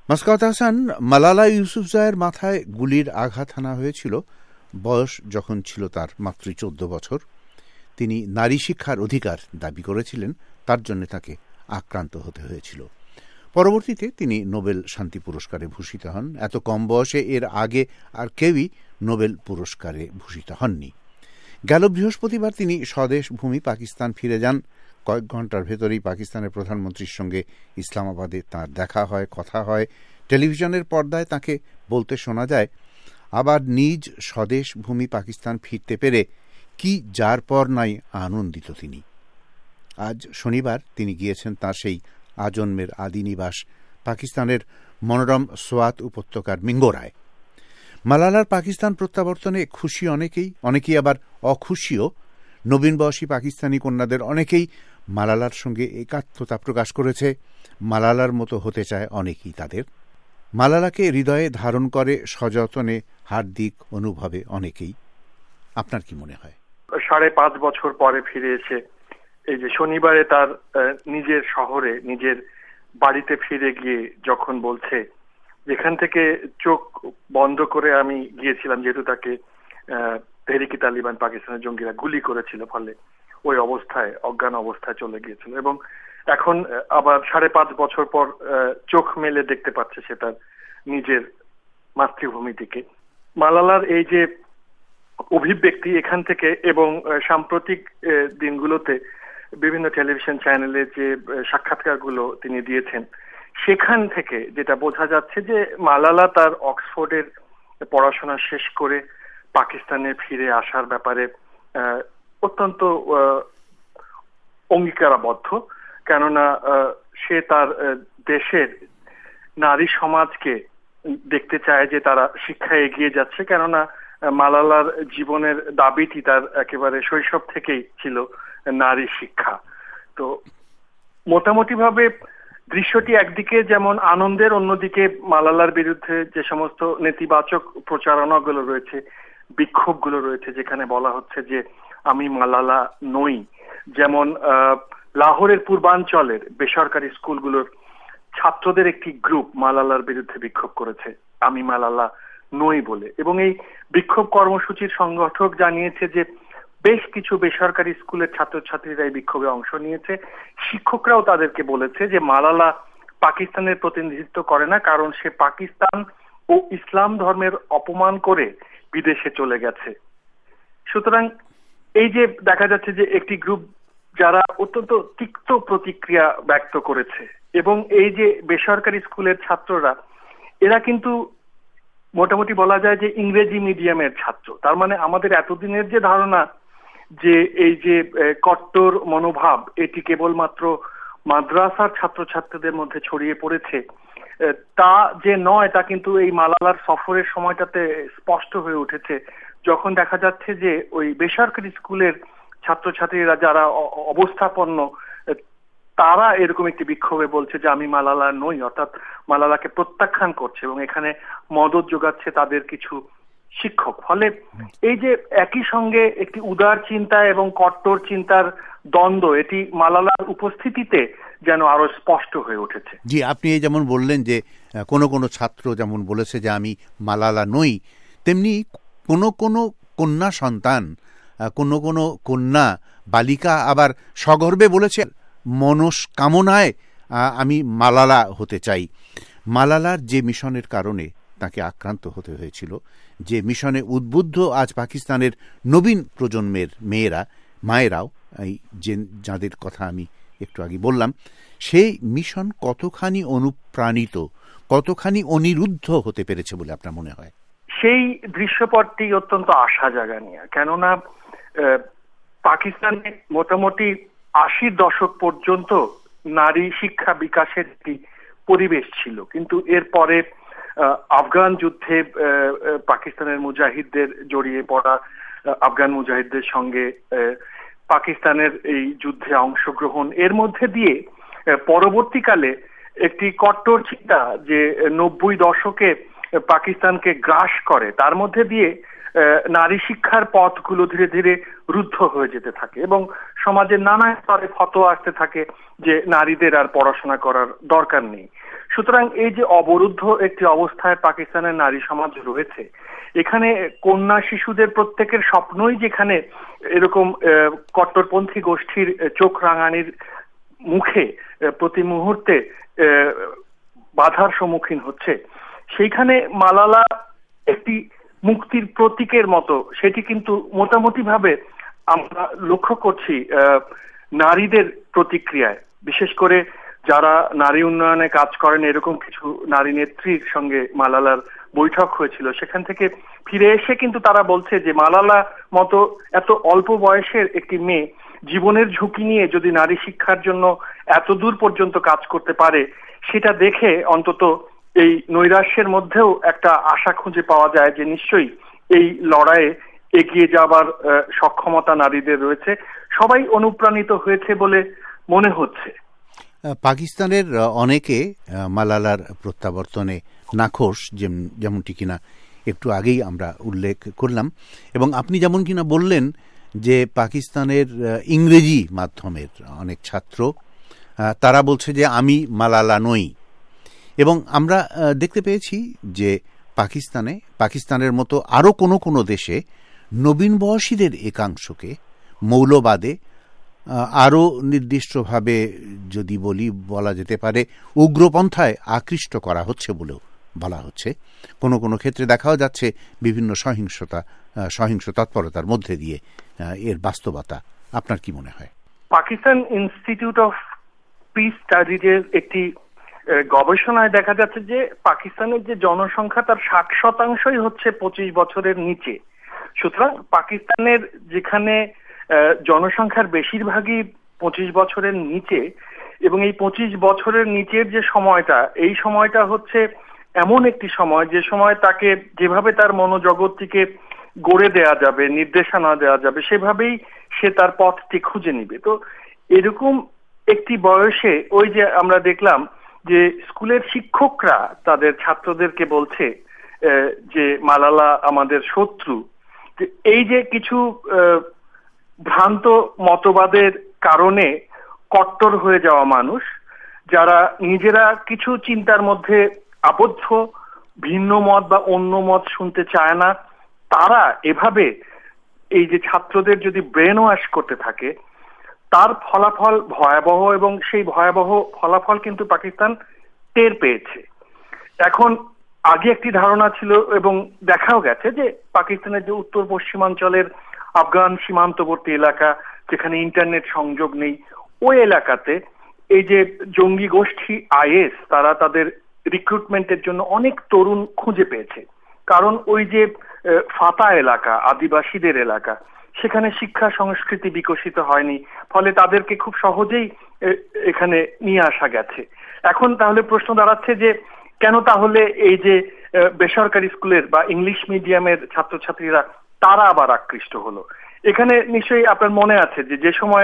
মাসকাত হাসান, মালালা ইউসুফজাইয়ের মাথায় গুলির আঘাত হানা হয়েছিল বয়স যখন ছিল তার মাত্র 14 বছর। তিনি নারী শিক্ষার অধিকার দাবি করেছিলেন, তার জন্য তাকে আক্রান্ত হতে হয়েছিল। পরবর্তীতে তিনি নোবেল শান্তি পুরস্কারে ভূষিত হন। এত কম বয়সে এর আগে আর কেউই নোবেল পুরস্কারে ভূষিত হননি। গেল বৃহস্পতিবার তিনি স্বদেশ ভূমি পাকিস্তান ফিরে যান। কয়েক ঘন্টার ভেতরেই পাকিস্তানের প্রধানমন্ত্রীর সঙ্গে ইসলামাবাদে তাঁর দেখা হয়, কথা হয়। টেলিভিশনের পর্দায় তাকে বলতে শোনা যায়, আবার নিজ স্বদেশ ভূমি পাকিস্তান ফিরতে পেরে কি যার পর নাই আনন্দিত তিনি। আজ শনিবার তিনি গিয়েছেন তাঁর সেই আজন্মের আদি নিবাস পাকিস্তানের মনোরম সোয়াত উপত্যকার মিঙ্গোরায়। মালালার পাকিস্তান প্রত্যাবর্তনে খুশি অনেকেই আবার অখুশিও। নবীন বয়সী পাকিস্তানি কন্যাদের অনেকেই মালালার সঙ্গে একাত্মতা প্রকাশ করেছে। মালালার মতো হতে চায় অনেকেই তাদের। মালালাকে হৃদয়ে ধারণ করে সযত্নে হার্দিক অনুভবে অনেকেই। আপনার কি মনে হয়? 5.5 বছর পরে ফিরে এসে এই যে শনিবারে তার নিজের শহরে, নিজের বাড়িতে ফিরে গিয়ে যখন বলছে, যেখান থেকে চোখ বন্ধ করে আমি গিয়েছিলাম, যেহেতু তাকে তেহরিক তালিবান পাকিস্তানের জঙ্গিরা গুলি করেছিল, ফলে ওই অবস্থায় অজ্ঞান অবস্থায় চলে গিয়েছিল, এবং এখন আবার 5.5 বছর পর চোখ মেলে দেখতে পাচ্ছে সে তার নিজের মাতৃভূমি দিকে। মালালার এই যে অভিব্যক্তি এখান থেকে, এবং সাম্প্রতিক দিনগুলোতে বিভিন্ন টেলিভিশন চ্যানেলে যে সাক্ষাৎকারগুলো তিনি দিয়েছেন, সেখান থেকে যেটা বোঝা যাচ্ছে যে মালালা তার অক্সফোর্ডের পড়াশোনা শেষ করে পাকিস্তানে ফিরে আসার ব্যাপারে অত্যন্ত অঙ্গীকারাবদ্ধ। কেননা সে তার দেশের নারী সমাজকে দেখতে চায় যে তারা শিক্ষায় এগিয়ে যাচ্ছে। কেননা মালালার জীবনের দাবিটি তার একেবারে শৈশব থেকেই ছিল নারী শিক্ষা। তো মোটামুটি ভাবে দৃশ্যটি একদিকে যেমন আনন্দের, অন্যদিকে মালালার বিরুদ্ধে যে সমস্ত নেতিবাচক প্রচারণাগুলো রয়েছে, বিক্ষোভগুলো রয়েছে, যেখানে বলা হচ্ছে যে আমি মালালা নই। যেমন লাহোরের পূর্বাঞ্চলের বেসরকারি স্কুলগুলোর ছাত্রদের একটি গ্রুপ মালালার বিরুদ্ধে বিক্ষোভ করেছে আমি মালালা নই বলে, এবং এই বিক্ষোভ কর্মসূচির সংগঠক জানিয়েছে যে বেশ কিছু বেসরকারি স্কুলের ছাত্রছাত্রীরা এই বিক্ষোভে অংশ নিয়েছে। শিক্ষকরাও তাদেরকে বলেছে যে মালালা পাকিস্তানের প্রতিনিধিত্ব করে না, কারণ সে পাকিস্তান ও ইসলাম ধর্মের অপমান করে বিদেশে চলে গেছে। সুতরাং এই যে দেখা যাচ্ছে যে একটি গ্রুপ যারা অত্যন্ত তিক্ত প্রতিক্রিয়া ব্যক্ত করেছে, এবং এই যে বেসরকারি স্কুলের ছাত্ররা, এরা কিন্তু মোটামুটি বলা যায় যে ইংরেজি মিডিয়ামের ছাত্র। তার মানে আমাদের এতদিনের যে ধারণা যে এই যে কট্টর মনোভাব এটি কেবলমাত্র মাদ্রাসার ছাত্রছাত্রীদের মধ্যে ছড়িয়ে পড়েছে, তা যে নয়, তা কিন্তু এই মালালার সফরের সময়টাতে স্পষ্ট হয়ে উঠেছে, যখন দেখা যাচ্ছে যে ওই বেসরকারি স্কুলের ছাত্রছাত্রীরা যারা অবস্থাপন্ন, তারা এরকম একটি বিক্ষোভে বলছে যে আমি মালালা নই, অর্থাৎ মালালাকে প্রত্যাখ্যান করছে, এবং এখানে মদত যোগাচ্ছে তাদের কিছু শিক্ষক। ফলে এই যে একই সঙ্গে একটি উদার চিন্তা এবং কট্টর চিন্তার দ্বন্দ্ব, এটি মালালার উপস্থিতিতে যেন আরো স্পষ্ট হয়ে উঠেছে। জি, আপনি এই যেমন বললেন যে কোনো ছাত্র যেমন বলেছে যে আমি মালালা নই, তেমনি কোনো কন্যা সন্তান, কোনো কন্যা বালিকা আবার সগর্বে বলেছে মনস্কামনায় আমি মালালা হতে চাই। মালালার যে মিশনের কারণে তাকে আক্রান্ত হতে হয়েছিল, যে মিশনে উদ্বুদ্ধ আজ পাকিস্তানের নবীন প্রজন্মের মায়েরাও, এই যাদের কথা আমি একটু আগে বললাম, সেই মিশন কতখানি অনুপ্রাণিত, কতখানি অনিরুদ্ধ হতে পেরেছে বলে আপনার মনে হয়? সেই দৃশ্যপটটি অত্যন্ত আশা জাগানিয়া। কেননা পাকিস্তানে মোটামুটি 80 দশক পর্যন্ত নারী শিক্ষা বিকাশের একটি পরিবেশ ছিল, কিন্তু এরপরে আফগান যুদ্ধে পাকিস্তানের মুজাহিদদের জড়িয়ে পড়া, আফগান মুজাহিদদের সঙ্গে পাকিস্তানের এই যুদ্ধে অংশগ্রহণ, এর মধ্যে দিয়ে পরবর্তীকালে একটি কট্টর চিন্তা যে 90 দশকে পাকিস্তানকে গ্রাস করে, তার মধ্যে দিয়ে নারী শিক্ষার পথগুলো ধীরে ধীরে রুদ্ধ হয়ে যেতে থাকে, এবং সমাজের নানা স্তরে ফতোয়া আসতে থাকে যে নারীদের আর পড়াশোনা করার দরকার নেই। সুতরাং এই যে অবরুদ্ধ একটি অবস্থায় পাকিস্তানের নারী সমাজ রয়েছে, এখানে কন্যা শিশুদের প্রত্যেকের স্বপ্নই যেখানে এরকম কট্টরপন্থী গোষ্ঠীর চোখ রাঙানির মুখে প্রতি মুহূর্তে বাধার সম্মুখীন হচ্ছে, সেইখানে মালালা একটি মুক্তির প্রতীকের মতো সেটি কিন্তু মোটামুটি ভাবে আমরা লক্ষ্য করছি নারীদের প্রতিক্রিয়ায়। বিশেষ করে যারা নারী উন্নয়নে কাজ করেন এরকম কিছু নারী নেত্রীর সঙ্গে মালালার বৈঠক হয়েছিল, সেখান থেকে ফিরে এসে কিন্তু তারা বলছে যে মালালা মতো এত অল্প বয়সের একটি মেয়ে জীবনের ঝুঁকি নিয়ে যদি নারী শিক্ষার জন্য এত দূর পর্যন্ত কাজ করতে পারে, সেটা দেখে অন্তত এই নৈরাশ্যের মধ্যেও একটা আশা খুঁজে পাওয়া যায় যে নিশ্চয়ই এই লড়াইয়ে এগিয়ে যাবার সক্ষমতা নারীদের রয়েছে। সবাই অনুপ্রাণিত হয়েছে বলে মনে হচ্ছে। পাকিস্তানের অনেকে মালালার প্রত্যাবর্তনে নাখোশ, যেমনটি কিনা একটু আগেই আমরা উল্লেখ করলাম, এবং আপনি যেমন কিনা বললেন যে পাকিস্তানের ইংরেজি মাধ্যমের অনেক ছাত্র তারা বলছে যে আমি মালালা নই। এবং আমরা দেখতে পেয়েছি যে পাকিস্তানের মতো আরও কোনো দেশে নবীন বয়সীদের একাংশকে মৌলবাদে আরও নির্দিষ্টভাবে যদি বলা যেতে পারে উগ্রপন্থায় আকৃষ্ট করা হচ্ছে বলেও বলা হচ্ছে। কোনো ক্ষেত্রে দেখাও যাচ্ছে বিভিন্ন সহিংস তৎপরতার মধ্যে দিয়ে এর বাস্তবতা। আপনার কি মনে হয়? পাকিস্তান ইনস্টিটিউট অফ পিস স্টাডিজের একটি গবেষণায় দেখা যাচ্ছে যে পাকিস্তানের যে জনসংখ্যা তার 60% হচ্ছে 25 বছরের নিচে। সুতরাং পাকিস্তানের যেখানে জনসংখ্যার বেশিরভাগই 25 বছরের নিচে, এবং এই 25 বছরের নিচের যে সময়টা, এই সময়টা হচ্ছে এমন একটি সময় যে সময় তাকে যেভাবে তার মনোজগৎটিকে গড়ে দেয়া যাবে, নির্দেশনা দেওয়া যাবে, সেভাবেই সে তার পথটি খুঁজে নিবে। তো এরকম একটি বয়সে ওই যে আমরা দেখলাম যে স্কুলের শিক্ষকরা তাদের ছাত্রদেরকে বলছে যে মালালা আমাদের শত্রু। এই যে কিছু ভ্রান্ত মতবাদের কারণে কট্টর হয়ে যাওয়া মানুষ, যারা নিজেরা কিছু চিন্তার মধ্যে আবদ্ধ, ভিন্ন মত বা অন্য মত শুনতে চায় না, তারা এভাবে এই যে ছাত্রদের যদি ব্রেন ওয়াশ করতে থাকে, তার ফলাফল ভয়াবহ, এবং সেই ভয়াবহ ফলাফল কিন্তু পাকিস্তান টের পেয়েছে। এখন আগে একটি ধারণা ছিল এবং দেখাও গেছে যে পাকিস্তানের যে উত্তর পশ্চিমাঞ্চলের আফগান সীমান্তবর্তী এলাকা, যেখানে ইন্টারনেট সংযোগ নেই, ওই এলাকাতে এই যে জঙ্গি গোষ্ঠী আইএস তারা তাদের রিক্রুটমেন্টের জন্য অনেক তরুণ খুঁজে পেয়েছে। কারণ ওই যে ফাতা এলাকা, আদিবাসীদের এলাকা, সেখানে শিক্ষা সংস্কৃতি বিকশিত হয়নি, ফলে তাদেরকে খুব সহজেই এখানে নিয়ে আসা গেছে। এখন তাহলে প্রশ্ন দাঁড়াচ্ছে যে কেন তাহলে এই যে বেসরকারি স্কুলের বা ইংলিশ মিডিয়ামের ছাত্রছাত্রীরা তারা আবার আকৃষ্ট হলো? এখানে নিশ্চয়ই আপনার মনে আছে যে সময়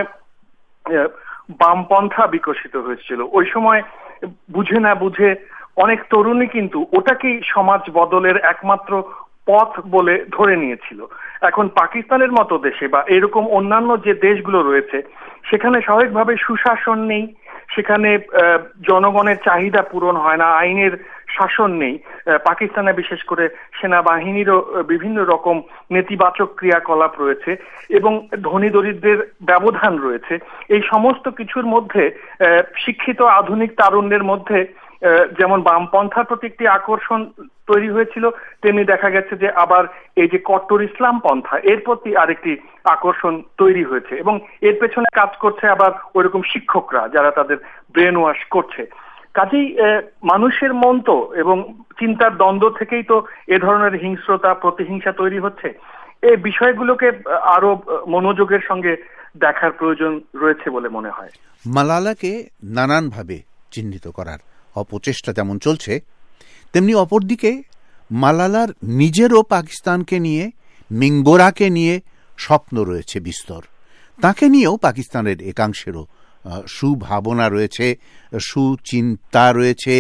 বামপন্থা বিকশিত হয়েছিল, ওই সময় বুঝে না বুঝে অনেক তরুণী কিন্তু ওটাকেই সমাজ বদলের একমাত্র পথ বলে ধরে নিয়েছিল। এখন পাকিস্তানের মতো দেশে বা এরকম অন্যান্য যে দেশগুলো রয়েছে, সেখানে স্বাভাবিকভাবে সুশাসন নেই, সেখানে জনগণের চাহিদা পূরণ হয় না, আইনের শাসন নেই। পাকিস্তানে বিশেষ করে সেনাবাহিনীরও বিভিন্ন রকম নেতিবাচক ক্রিয়াকলাপ রয়েছে এবং ধনী দরিদ্রের ব্যবধান রয়েছে। এই সমস্ত কিছুর মধ্যে শিক্ষিত আধুনিক তারুণ্যের মধ্যে যেমন বামপন্থার প্রতি একটি আকর্ষণ তৈরি হয়েছিল, তেমনি দেখা গেছে যে আবার এই যে কট্টর ইসলাম পন্থা, এর প্রতি আরেকটি আকর্ষণ তৈরি হয়েছে, এবং এর পেছনে কাজ করছে আবার ওইরকম শিক্ষকরা যারা তাদের ব্রেন ওয়াশ করছে। কাজেই মানুষের মন তো এবং চিন্তার দ্বন্দ্ব থেকেই তো এ ধরনের হিংস্রতা, প্রতিহিংসা তৈরি হচ্ছে। এই বিষয়গুলোকে আরো মনোযোগের সঙ্গে দেখার প্রয়োজন রয়েছে বলে মনে হয়। মালালাকে নানানভাবে চিহ্নিত করার অপচেষ্টা যেমন চলছে, তেমনি অপরদিকে মালালার নিজেরও পাকিস্তানকে নিয়ে, মিঙ্গোরাকে নিয়ে স্বপ্ন রয়েছে বিস্তর। তাকে নিয়েও পাকিস্তানের একাংশেরও সুভাবনা রয়েছে, সুচিন্তা রয়েছে,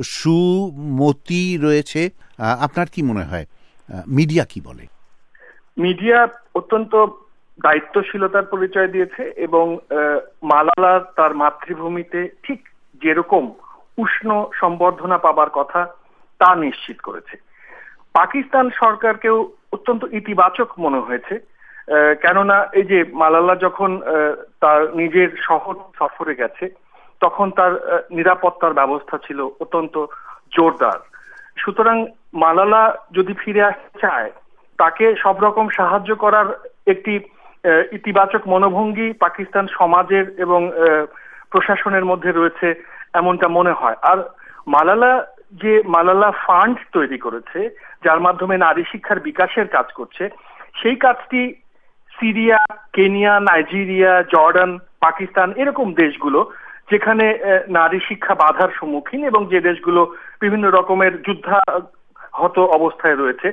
সুমতি রয়েছে। আপনার কি মনে হয় মিডিয়া কি বলে? মিডিয়া অত্যন্ত দায়িত্বশীলতার পরিচয় দিয়েছে এবং মালালা তার মাতৃভূমিতে ঠিক যেরকম উষ্ণ সম্বর্ধনা পাবার কথা তা নিশ্চিত করেছে। পাকিস্তান সরকারকেও অত্যন্ত ইতিবাচক মনে হয়েছে, কেননা এই যে মালালা যখন তার নিজের শহর সফরে গেছে তখন তার নিরাপত্তার ব্যবস্থা ছিল অত্যন্ত জোরদার। সুতরাং মালালা যদি ফিরে আসতে চায় তাকে সব রকম সাহায্য করার একটি ইতিবাচক মনোভঙ্গি পাকিস্তান সমাজের এবং প্রশাসনের মধ্যে রয়েছে এমনটা মনে হয়। আর মালালা ফান্ড তৈরি করেছে যার মাধ্যমে নারী শিক্ষার বিকাশের কাজ করছে, সেই কাজটি Syria, Kenya, Nigeria, Jordan, Pakistan এরকম দেশগুলো যেখানে নারী শিক্ষা বাধার সম্মুখীন এবং যে দেশগুলো বিভিন্ন রকমের যুদ্ধাহত অবস্থায় রয়েছে,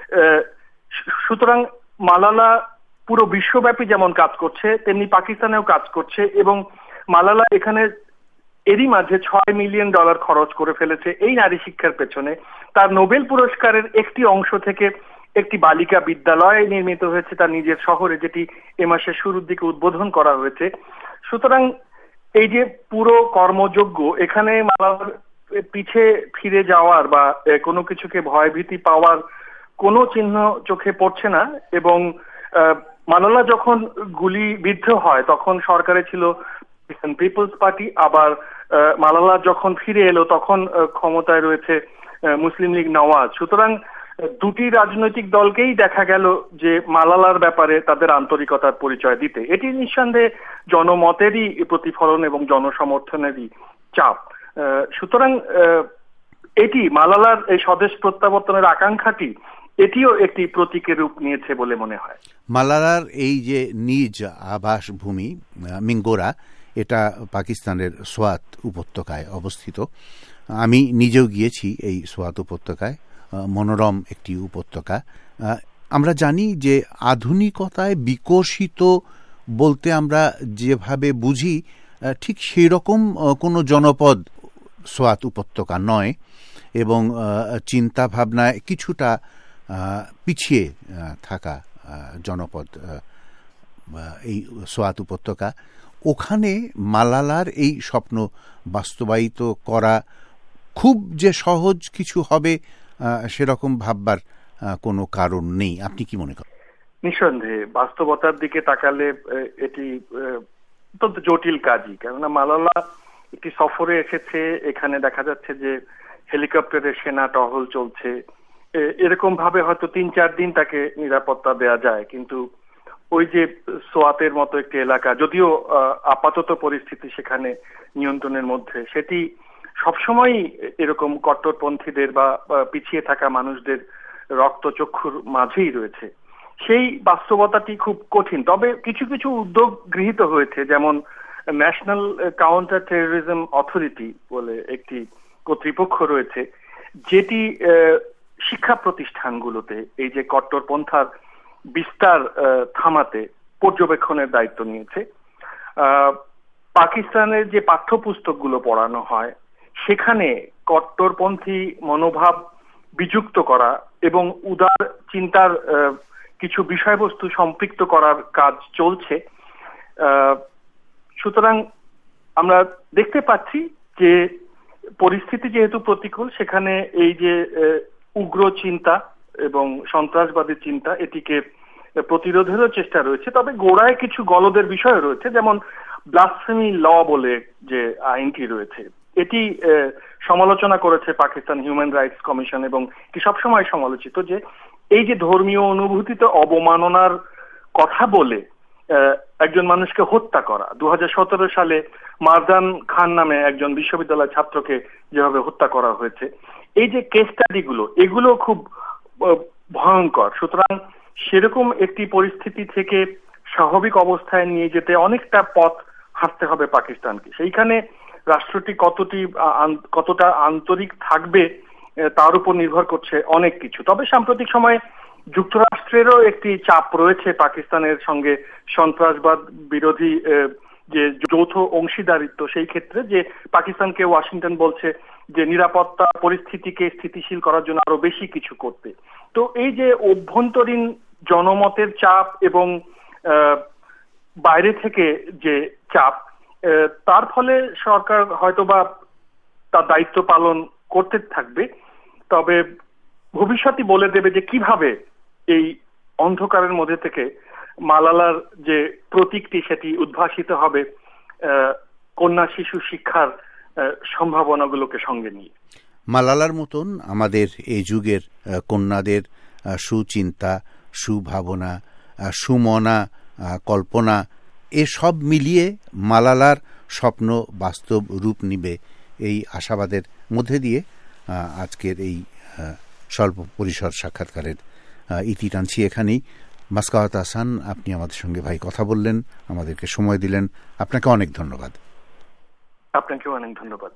সুতরাং মালালা পুরো বিশ্বব্যাপী যেমন কাজ করছে তেমনি পাকিস্তানেও কাজ করছে এবং মালালা এখানে এরই মাঝে $6 মিলিয়ন খরচ করে ফেলেছে এই নারী শিক্ষার পেছনে। তার নোবেল পুরস্কারের একটি অংশ থেকে একটি বালিকা বিদ্যালয় নির্মিত হয়েছে তার নিজের শহরে, যেটি এ মাসের শুরুর দিকে উদ্বোধন করা হয়েছে। সুতরাং এই যে পুরো কর্মযজ্ঞ, এখানে মালালার পিছে ফিরে যাওয়ার বা কোনো কিছুকে ভয়ভীতি পাওয়ার কোনো চিহ্ন চোখে পড়ছে না। এবং মালালা যখন গুলিবিদ্ধ হয় তখন সরকারে ছিল পিপলস পার্টি, আবার মালালা যখন ফিরে এলো তখন ক্ষমতায় রয়েছে মুসলিম লীগ নওয়াজ। সুতরাং দুটি রাজনৈতিক দলকেই দেখা গেল যে মালালার ব্যাপারে তাদের আন্তরিকতার পরিচয় দিতে। এটি নিঃসন্দেহে জনমতেরই প্রতিফলন এবং জনসমর্থনেরই চাপ। সুতরাং এটি মালালার এই স্বদেশ প্রত্যাবর্তনের আকাঙ্ক্ষাটি এটিও একটি প্রতীকের রূপ নিয়েছে বলে মনে হয়। মালালার এই যে নিজ আবাসভূমি মিঙ্গোরা, এটা পাকিস্তানের সোয়াত উপত্যকায় অবস্থিত। আমি নিজেও গিয়েছি এই সোয়াত উপত্যকায়, মনোরম একটি উপত্যকা। আমরা জানি যে আধুনিকতায় বিকশিত বলতে আমরা যেভাবে বুঝি ঠিক সেই রকম কোনো জনপদ সোয়াত উপত্যকা নয় এবং চিন্তা ভাবনায় কিছুটা পিছিয়ে থাকা জনপদ এই সোয়াত উপত্যকা। ওখানে মালালার এই স্বপ্ন বাস্তবায়িত করা খুব যে সহজ কিছু হবে সেরকম ভাববার কোনো কারণ নেই। আপনি কি মনে করেন? নিঃসন্দেহে বাস্তবতার দিকে তাকালে এটি অত্যন্ত জটিল কাজই, কেননা মালালা একটি সফরে এসেছে, এখানে দেখা যাচ্ছে যে হেলিকপ্টারে সেনা টহল চলছে, এরকম ভাবে হয়তো 3-4 দিন তাকে নিরাপত্তা দেয়া যায়। কিন্তু ওই যে সোয়াতের মতো একটি এলাকা, যদিও আপাতত পরিস্থিতি সেখানে নিয়ন্ত্রণের মধ্যে, সেটি সবসময় এরকম কট্টরপন্থীদের বা পিছিয়ে থাকা মানুষদের রক্তচক্ষুর মাঝেই রয়েছে। সেই বাস্তবতাটি খুব কঠিন। তবে কিছু কিছু উদ্যোগ গৃহীত হয়েছে, যেমন ন্যাশনাল কাউন্টার টেরোরিজম অথরিটি বলে একটি কর্তৃপক্ষ রয়েছে, যেটি শিক্ষা প্রতিষ্ঠানগুলোতে এই যে কট্টরপন্থার বিস্তার থামাতে পর্যবেক্ষণের দায়িত্ব নিয়েছে। পাকিস্তানের যে পাঠ্যপুস্তকগুলো পড়ানো হয় সেখানে কট্টরপন্থী মনোভাব বিযুক্ত করা এবং উদার চিন্তার কিছু বিষয়বস্তু সম্পৃক্ত করার কাজ চলছে। সুতরাং আমরা দেখতে পাচ্ছি যে পরিস্থিতি যেহেতু প্রতিকূল, সেখানে এই যে উগ্র চিন্তা এবং সন্ত্রাসবাদী চিন্তা, এটিকে প্রতিরোধেরও চেষ্টা রয়েছে। তবে গোড়ায় কিছু গলদের বিষয় রয়েছে, যেমন ব্লাসফেমি ল বলে যে আইনটি রয়েছে, এটি সমালোচনা করেছে পাকিস্তান হিউম্যান রাইটস কমিশন এবং এটি সবসময় সমালোচিত যে এই যে ধর্মীয় অনুভূতিতে অবমাননার কথা বলে একজন মানুষকে হত্যা করা, 2017 সালে মারদান খান নামে একজন বিশ্ববিদ্যালয় ছাত্রকে যেভাবে হত্যা করা হয়েছে, এই যে কেস স্টাডিগুলো, এগুলো খুব ভয়ঙ্কর। সুতরাং সেরকম একটি পরিস্থিতি থেকে স্বাভাবিক অবস্থায় নিয়ে যেতে অনেকটা পথ হাঁটতে হবে পাকিস্তানকে। সেইখানে রাষ্ট্রটি কতটা আন্তরিক থাকবে তার উপর নির্ভর করছে অনেক কিছু। তবে সাম্প্রতিক সময়ে যুক্তরাষ্ট্রেরও একটি চাপ রয়েছে পাকিস্তানের সঙ্গে সন্ত্রাসবাদ বিরোধী যে যৌথ অংশীদারিত্ব, সেই ক্ষেত্রে যে পাকিস্তানকে ওয়াশিংটন বলছে যে নিরাপত্তা পরিস্থিতিকে স্থিতিশীল করার জন্য আরো বেশি কিছু করতে। তো এই যে অভ্যন্তরীণ জনমতের চাপ এবং বাইরে থেকে যে চাপ, তার ফলে সরকার হয়তোবা তার দায়িত্ব পালন করতে থাকবে, তবে ভবিষ্যৎই বলে দেবে যে কিভাবে এই অন্ধকারের মধ্যে থেকে মালালার যে প্রতীকটি সেটি উদ্ভাসিত হবে কন্যা শিশু শিক্ষার সম্ভাবনাগুলোকে সঙ্গে নিয়ে। মালালার মতন আমাদের এই যুগের কন্যাদের সুচিন্তা, সুভাবনা, সুমনা, কল্পনা এসব মিলিয়ে মালালার স্বপ্ন বাস্তব রূপ নিবে এই আশাবাদের মধ্যে দিয়ে আজকের এই স্বল্প পরিসর সাক্ষাৎকারের ইতি টানছি এখানেই। মাসকাওয়াত আহসান, আপনি আমাদের সঙ্গে ভাই কথা বললেন, আমাদেরকে সময় দিলেন, আপনাকে অনেক ধন্যবাদ। আপনাকেও অনেক ধন্যবাদ।